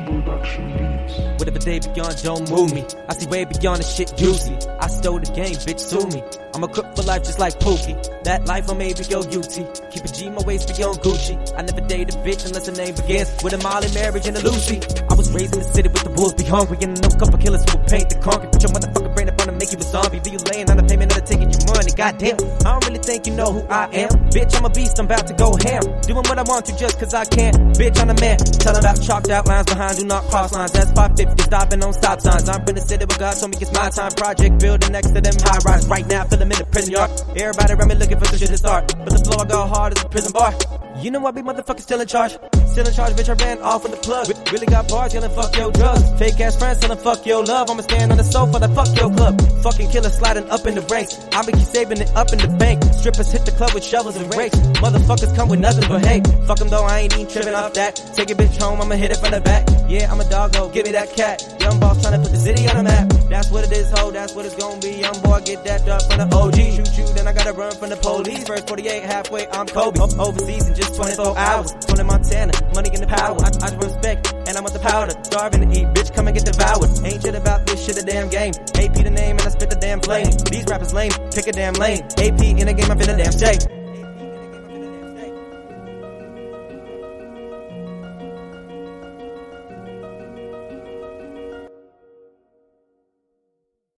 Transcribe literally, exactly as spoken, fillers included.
Whatever day beyond don't move me. I see way beyond the shit juicy. I stole the game, bitch, sue me. I'm a cook for life just like Pookie. That life I'm maybe yo U T. Keep a G, my waist beyond Gucci. I never date a bitch unless her name begins with a Molly marriage and a Lucy. I was raised in the city with the wolves be hungry, and no couple killers who will paint the concrete. Put your motherfucking brain up on and make you a zombie. Be you laying on a payment of taking your money. Goddamn, I don't really think you know who I am. Bitch, I'm a beast, I'm about to go ham. Doing what I want to just cause I can. Bitch, I'm a man. Telling about chalked out lines behind, do not cross lines. That's five fifty, stopping on stop signs. I'm in the city where God told me it's my time. Project building next to them high rise. Right now, feel them in the prison yard. Everybody around me looking for some shit to start. But the floor go hard as a prison bar. You know I be motherfucking still in charge. Still in charge, bitch, I ran off with the plug. Really got bars, yelling fuck your drugs. Fake ass friends telling fuck your love. I'ma stand on the sofa like fuck your club. Fucking killer sliding up in the ranks. I'ma keep saving it up in the bank. Strippers hit the club with shovels and rakes. Motherfuckers come with nothing but hate. Fuck them though, I ain't even tripping off that. Take a bitch home, I'ma hit it from the back. Yeah, I'm a doggo, give me that cat. Young boss trying to put the city on the map. That's what it is, ho, that's what it's gonna be. Young boy, get that up from the O G. Shoot you, then I gotta run from the police. First forty-eight, halfway, I'm Kobe. O- overseas in just twenty-four hours. Tony Montana, money in the power. I, I just respect, and I want the powder. Starving to eat, bitch, come and get devoured. Ain't shit about this shit, a damn game. A P the name, and I spit the damn flame. These rappers lame, pick a damn lane. A P in the game, I've been a damn J.